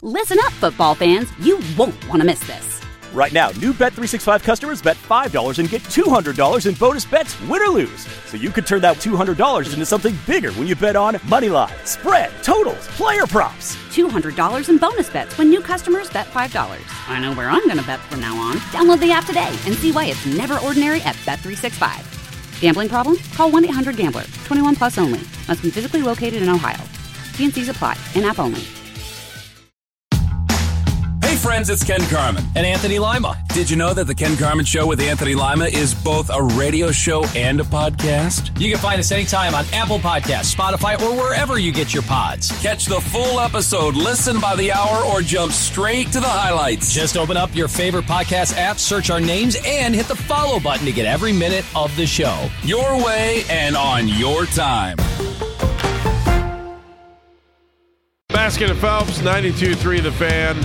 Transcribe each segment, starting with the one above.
Listen up, football fans. You won't want to miss this. Right now, new Bet365 customers bet $5 and get $200 in bonus bets, win or lose. So you could turn that $200 into something bigger when you bet on money line, spread, totals, player props. $200 in bonus bets when new customers bet $5. I know where I'm going to bet from now on. Download the app today and see why it's never ordinary at Bet365. Gambling problem? Call 1-800-GAMBLER. 21 plus only. Must be physically located in Ohio. T&Cs apply. In-app only. Hey friends, it's Ken Carman. And Anthony Lima. Did you know that The Ken Carman Show with Anthony Lima is both a radio show and a podcast? You can find us anytime on Apple Podcasts, Spotify, or wherever you get your pods. Catch the full episode, listen by the hour, or jump straight to the highlights. Just open up your favorite podcast app, search our names, and hit the follow button to get every minute of the show. Your way and on your time. Basket of Phelps, 92.3 The Fan.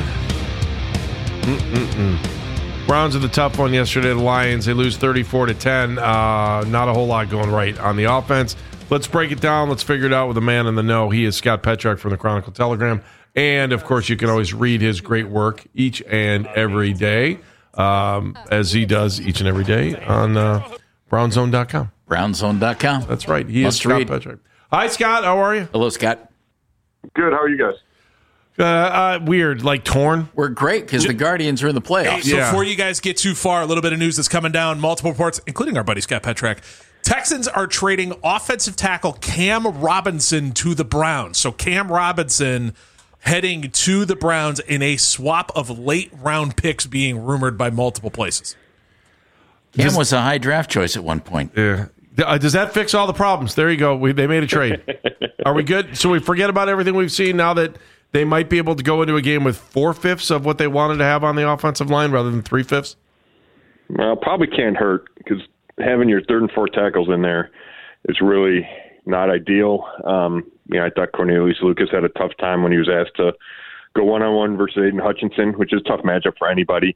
Browns are the tough one yesterday. The Lions, they lose 34-10. Not a whole lot going right on the offense. Let's break it down. Let's figure it out with the man in the know. He is Scott Petrak from the Chronicle Telegram. And, of course, you can always read his great work each and every day, as he does each and every day on brownzone.com. Brownzone.com. That's right. He is Scott Petrak. Hi, Scott. How are you? Hello, Scott. Good. How are you guys? Weird, like torn. We're great because the Guardians are in the playoffs. Hey, so before you guys get too far, a little bit of news that's coming down. Multiple reports, including our buddy Scott Petrak. Texans are trading offensive tackle Cam Robinson to the Browns. So Cam Robinson heading to the Browns in a swap of late round picks being rumored by multiple places. Cam was a high draft choice at one point. Yeah. Does that fix all the problems? There you go. They made a trade. Are we good? So we forget about everything we've seen now that they might be able to go into a game with 4/5 of what they wanted to have on the offensive line rather than 3/5? Well, probably can't hurt because having your third and fourth tackles in there is really not ideal. I thought Cornelius Lucas had a tough time when he was asked to go one-on-one versus Aiden Hutchinson, which is a tough matchup for anybody.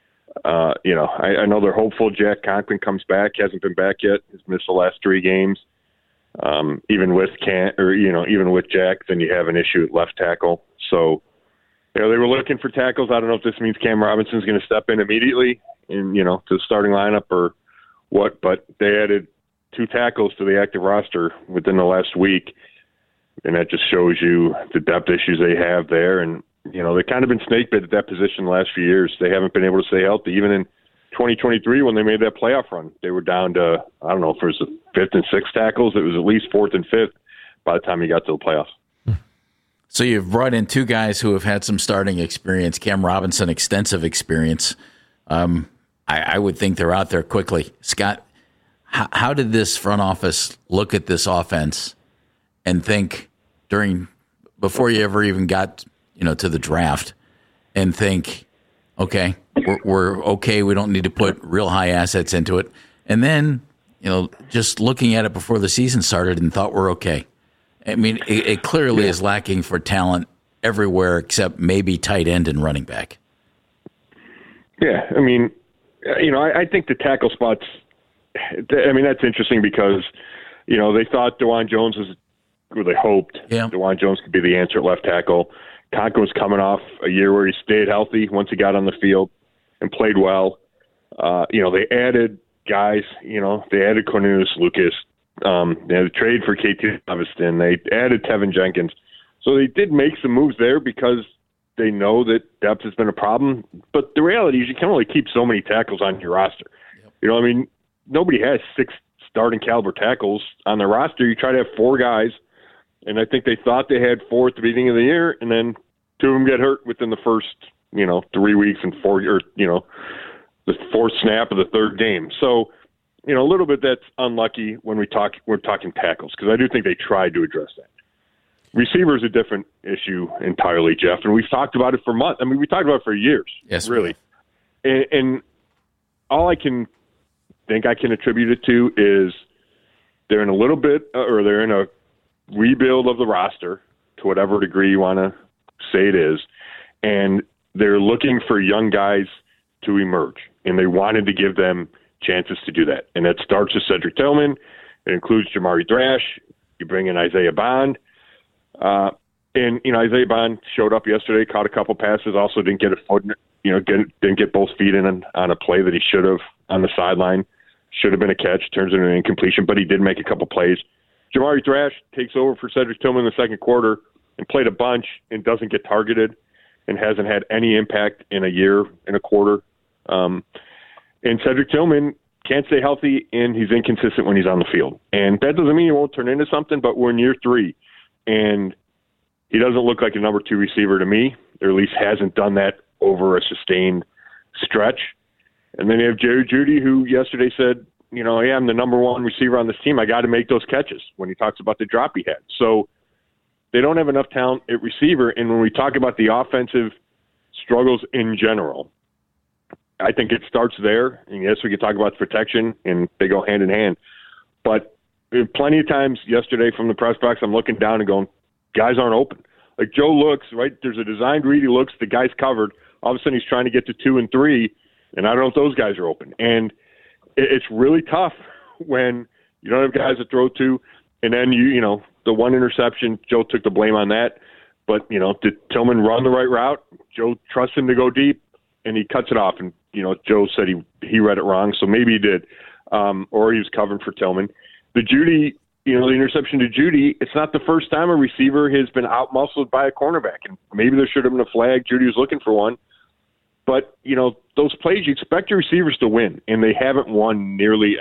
I know they're hopeful Jack Conklin comes back. Hasn't been back yet. He's missed the last 3 games. Even with Jack, then you have an issue at left tackle. So, they were looking for tackles. I don't know if this means Cam Robinson's going to step in immediately to the starting lineup or what, but they added 2 tackles to the active roster within the last week. And that just shows you the depth issues they have there. And, they've kind of been snake bit at that position the last few years. They haven't been able to stay healthy. Even in 2023, when they made that playoff run, they were down to, I don't know if it was the 5th and 6th tackles. It was at least 4th and 5th by the time you got to the playoffs. So you've brought in 2 guys who have had some starting experience. Cam Robinson, extensive experience. I would think they're out there quickly. Scott, how did this front office look at this offense and think before you ever even got to the draft and think, okay, we're okay. We don't need to put real high assets into it. And then, just looking at it before the season started and thought we're okay. I mean, it clearly is lacking for talent everywhere except maybe tight end and running back. Yeah, I mean, I think the tackle spots, that's interesting because, they thought DeJuan Jones they hoped DeJuan Jones could be the answer at left tackle. Conklin was coming off a year where he stayed healthy once he got on the field and played well. They added guys, they added Cornelius Lucas. They had a trade for KT Leviston. They added Tevin Jenkins. So they did make some moves there because they know that depth has been a problem. But the reality is you can only keep so many tackles on your roster. Yep. Nobody has 6 starting caliber tackles on their roster. You try to have 4 guys, and I think they thought they had 4 at the beginning of the year, and then 2 of them get hurt within the first, 3 weeks and 4, the 4th snap of the 3rd game. So, a little bit that's unlucky when we're talking tackles, because I do think they tried to address that. Receiver is a different issue entirely, Jeff, and we've talked about it for months. I mean, we talked about it for years, yes, really. And all I can think I can attribute it to is they're in a rebuild of the roster to whatever degree you want to say it is, and they're looking for young guys to emerge, and they wanted to give them chances to do that. And that starts with Cedric Tillman. It includes Jamari Thrash. You bring in Isaiah Bond. And, Isaiah Bond showed up yesterday, caught a couple passes, also didn't get a foot, didn't get both feet in on a play that he should have on the sideline. Should have been a catch, turns into an incompletion, but he did make a couple plays. Jamari Thrash takes over for Cedric Tillman in the second quarter and played a bunch and doesn't get targeted and hasn't had any impact in a year and a quarter. And Cedric Tillman can't stay healthy, and he's inconsistent when he's on the field. And that doesn't mean he won't turn into something, but we're in year 3, and he doesn't look like a number 2 receiver to me, or at least hasn't done that over a sustained stretch. And then you have Jerry Jeudy, who yesterday said, hey, I'm the number 1 receiver on this team. I got to make those catches when he talks about the drop he had. So they don't have enough talent at receiver. And when we talk about the offensive struggles in general, I think it starts there. And yes, we can talk about protection, and they go hand in hand. But plenty of times yesterday from the press box, I'm looking down and going, guys aren't open. Like Joe looks, right? There's a designed read. He looks, the guy's covered. All of a sudden he's trying to get to 2 and 3, and I don't know if those guys are open. And it's really tough when you don't have guys to throw to, and then the one interception, Joe took the blame on that. But, did Tillman run the right route? Joe trusts him to go deep, and he cuts it off. And, Joe said he read it wrong, so maybe he did. Or he was covering for Tillman. The Jeudy, the interception to Jeudy, it's not the first time a receiver has been out-muscled by a cornerback. And maybe there should have been a flag. Jeudy was looking for one. But, those plays, you expect your receivers to win, and they haven't won nearly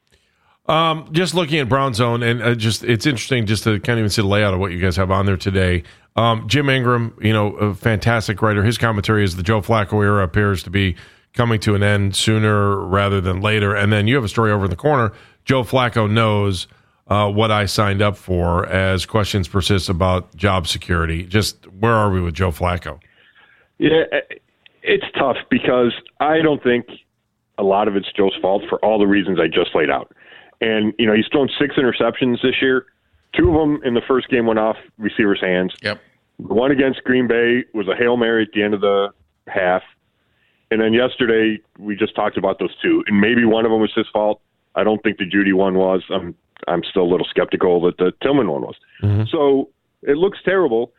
enough. Just looking at Brown Zone, and it's interesting just to kind of even see the layout of what you guys have on there today. Jim Ingram, a fantastic writer. His commentary is the Joe Flacco era appears to be coming to an end sooner rather than later. And then you have a story over in the corner. Joe Flacco knows what I signed up for as questions persist about job security. Just where are we with Joe Flacco? Yeah, it's tough because I don't think a lot of it's Joe's fault for all the reasons I just laid out. And, he's thrown 6 interceptions this year. 2 of them in the first game went off receivers' hands. Yep. The one against Green Bay was a Hail Mary at the end of the half. And then yesterday, we just talked about those 2. And maybe one of them was his fault. I don't think the Jeudy one was. I'm still a little skeptical that the Tillman one was. Mm-hmm. So it looks terrible.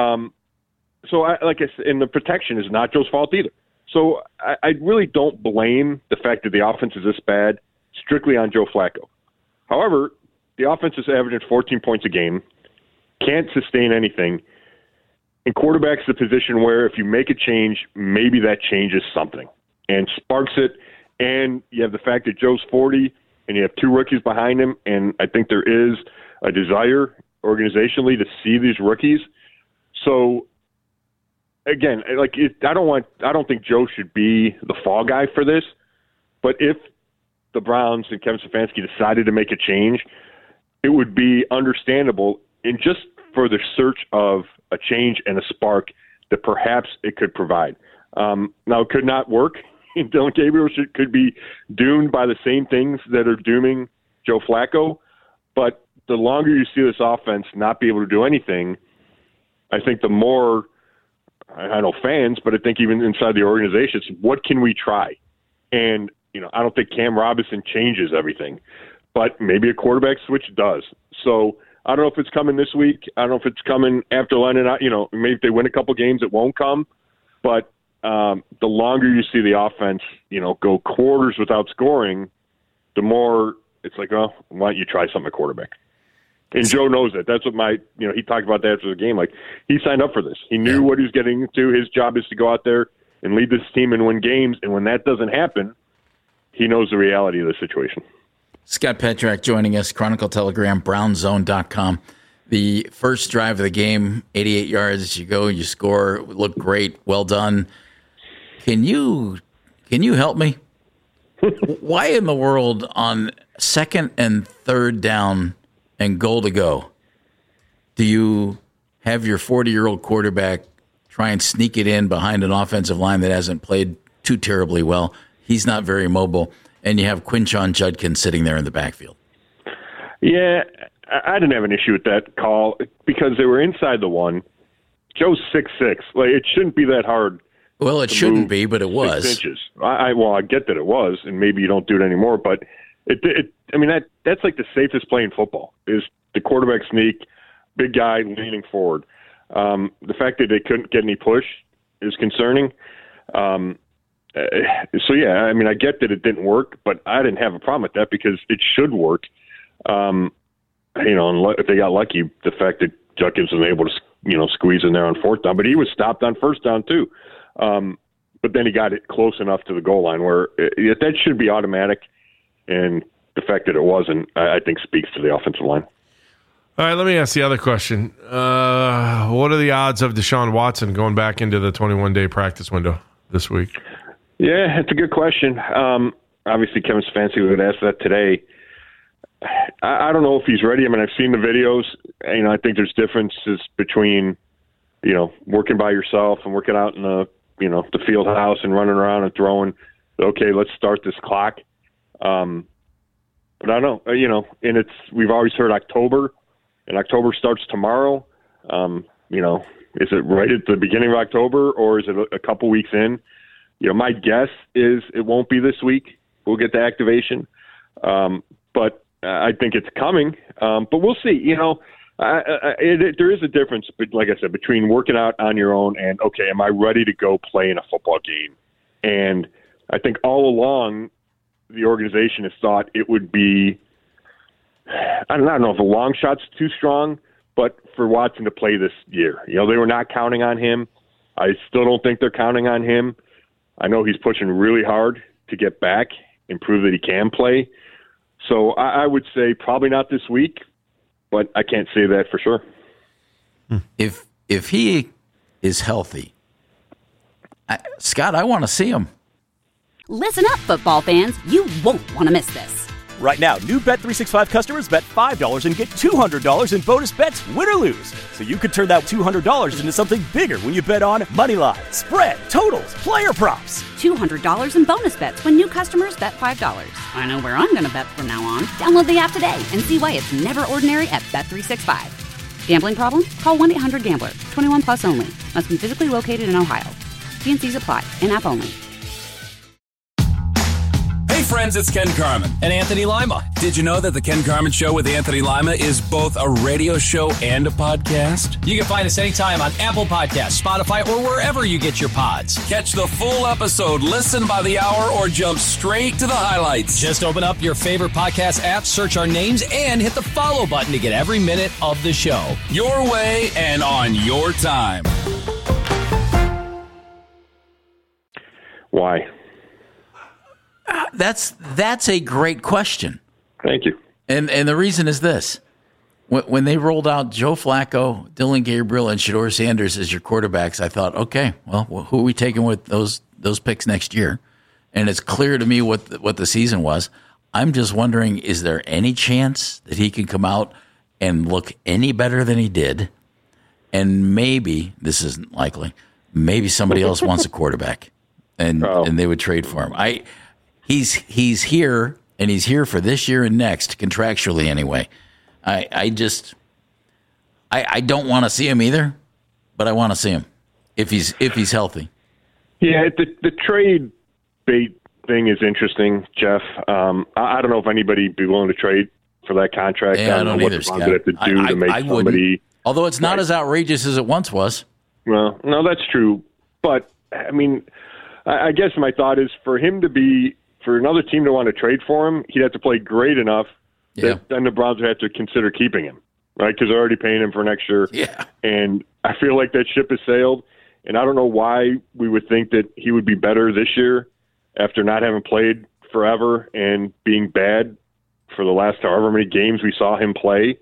So like I said, and the protection is not Joe's fault either. So I really don't blame the fact that the offense is this bad strictly on Joe Flacco. However, the offense is averaging 14 points a game, can't sustain anything, and quarterback's the position where if you make a change, maybe that changes something and sparks it. And you have the fact that Joe's 40 and you have 2 rookies behind him, and I think there is a desire organizationally to see these rookies. So again, I don't think Joe should be the fall guy for this, but if the Browns and Kevin Stefanski decided to make a change, it would be understandable and just for the search of a change and a spark that perhaps it could provide. Now, it could not work. Dylan Gabriel could be doomed by the same things that are dooming Joe Flacco, but the longer you see this offense not be able to do anything, I think the more, I know fans, but I think even inside the organization, it's what can we try? And, I don't think Cam Robinson changes everything, but maybe a quarterback switch does. So I don't know if it's coming this week. I don't know if it's coming after London. Maybe if they win a couple games, it won't come. But the longer you see the offense, go quarters without scoring, the more it's like, oh, why don't you try something at quarterback? And Joe knows that. That's what he talked about that after the game. Like, he signed up for this. He knew what he was getting into. His job is to go out there and lead this team and win games. And when that doesn't happen, he knows the reality of the situation. Scott Petrak joining us, Chronicle Telegram, brownzone.com. The first drive of the game, 88 yards, you go, you score, look great, well done. Can you help me? Why in the world on second and third down and goal to go do you have your 40-year-old quarterback try and sneak it in behind an offensive line that hasn't played too terribly well? He's not very mobile, and you have Quinshon Judkins sitting there in the backfield. Yeah, I didn't have an issue with that call because they were inside the one. Joe's 6'6". Like, it shouldn't be that hard. Well, it shouldn't be, but it was. 6 inches. I get that it was, and maybe you don't do it anymore, but that's like the safest play in football is the quarterback sneak, big guy leaning forward. The fact that they couldn't get any push is concerning. So, yeah, I mean, I get that it didn't work, but I didn't have a problem with that because it should work. And if they got lucky, the fact that Judkins was able to, squeeze in there on fourth down, but he was stopped on first down too. But then he got it close enough to the goal line where that should be automatic. And the fact that it wasn't, I think, speaks to the offensive line. All right, let me ask the other question. What are the odds of Deshaun Watson going back into the 21-day practice window this week? Yeah, it's a good question. Obviously, Kevin Stefanski would ask that today. I don't know if he's ready. I mean, I've seen the videos. I think there's differences between, working by yourself and working out in the field house and running around and throwing. Okay, let's start this clock. But I don't know, and we've always heard October, and October starts tomorrow. Is it right at the beginning of October or is it a couple weeks in? My guess is it won't be this week. We'll get the activation. But I think it's coming. But we'll see. There is a difference, like I said, between working out on your own and, okay, am I ready to go play in a football game? And I think all along the organization has thought it would be, I don't know if a long shot's too strong, but for Watson to play this year. They were not counting on him. I still don't think they're counting on him. I know he's pushing really hard to get back and prove that he can play. So I would say probably not this week, but I can't say that for sure. If he is healthy, Scott, I want to see him. Listen up, football fans. You won't want to miss this. Right now, new Bet365 customers bet $5 and get $200 in bonus bets, win or lose. So you could turn that $200 into something bigger when you bet on Moneyline, spread, totals, player props. $200 in bonus bets when new customers bet $5. I know where I'm going to bet from now on. Download the app today and see why it's never ordinary at Bet365. Gambling problem? Call 1-800-GAMBLER. 21 plus only. Must be physically located in Ohio. T&Cs apply. In-app only. Hey friends, it's Ken Carman. And Anthony Lima. Did you know that the Ken Carman Show with Anthony Lima is both a radio show and a podcast? You can find us anytime on Apple Podcasts, Spotify, or wherever you get your pods. Catch the full episode, listen by the hour, or jump straight to the highlights. Just open up your favorite podcast app, search our names, and hit the follow button to get every minute of the show. Your way and on your time. Why? That's a great question. Thank you. And the reason is this. When they rolled out Joe Flacco, Dylan Gabriel, and Shedeur Sanders as your quarterbacks, I thought, okay, well, who are we taking with those picks next year? And it's clear to me what the season was. I'm just wondering, is there any chance that he can come out and look any better than he did? And maybe, this isn't likely, maybe somebody else wants a quarterback and they would trade for him. He's here, and he's here for this year and next, contractually anyway. I don't want to see him either, but I want to see him if he's healthy. Yeah, the trade bait thing is interesting, Jeff. I don't know if anybody would be willing to trade for that contract. Yeah, I don't know either, what the Browns would have to do to make somebody. Wouldn't. Although it's not as outrageous as it once was. Well, no, that's true. But, I mean, I guess my thought is for another team to want to trade for him, he'd have to play great enough that then the Browns would have to consider keeping him, right? Because they're already paying him for next year. Yeah. And I feel like that ship has sailed. And I don't know why we would think that he would be better this year after not having played forever and being bad for the last however many games we saw him play.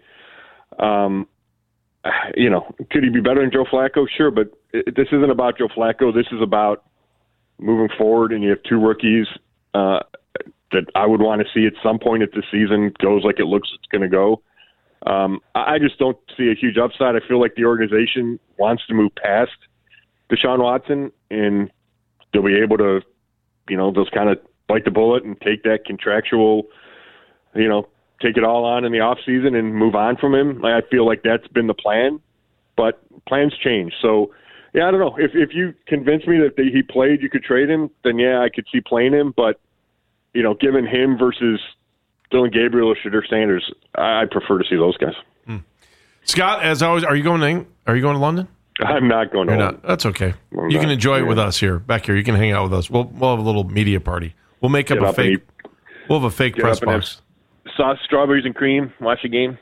Could he be better than Joe Flacco? Sure, but this isn't about Joe Flacco. This is about moving forward, and you have two rookies that I would want to see at some point if the season goes like it looks it's going to go. I just don't see a huge upside. I feel like the organization wants to move past Deshaun Watson, and they'll be able to, they'll kind of bite the bullet and take that contractual, take it all on in the offseason and move on from him. I feel like that's been the plan, but plans change. So, yeah, I don't know. If you convince me that he played, you could trade him, then, yeah, I could see playing him. But, given him versus Dylan Gabriel or Shedeur Sanders, I prefer to see those guys. Scott, as always, are you going to London? I'm not going to London. That's okay. You can enjoy it with us here, back here. You can hang out with us. We'll have a little media party. We'll make up a fake. We'll have a fake press box. Sauce, strawberries, and cream. Watch the game.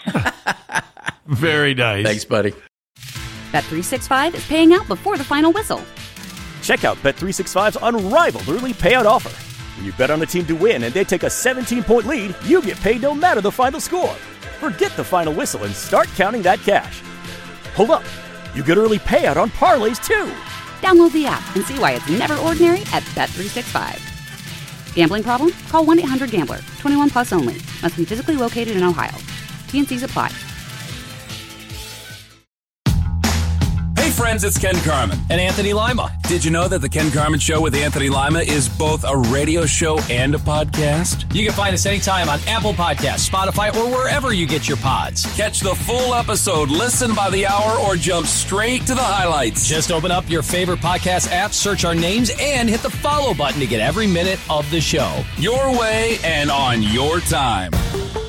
Very nice. Thanks, buddy. Bet365 is paying out before the final whistle. Check out Bet365's unrivaled early payout offer. When you bet on a team to win and they take a 17-point lead, you get paid no matter the final score. Forget the final whistle and start counting that cash. Hold up. You get early payout on parlays, too. Download the app and see why it's never ordinary at Bet365. Gambling problem? Call 1-800-GAMBLER. 21 plus only. Must be physically located in Ohio. T&Cs apply. Hey friends, it's Ken Carman. And Anthony Lima. Did you know that the Ken Carman Show with Anthony Lima is both a radio show and a podcast? You can find us anytime on Apple Podcasts, Spotify, or wherever you get your pods. Catch the full episode, listen by the hour, or jump straight to the highlights. Just open up your favorite podcast app, search our names, and hit the follow button to get every minute of the show. Your way and on your time.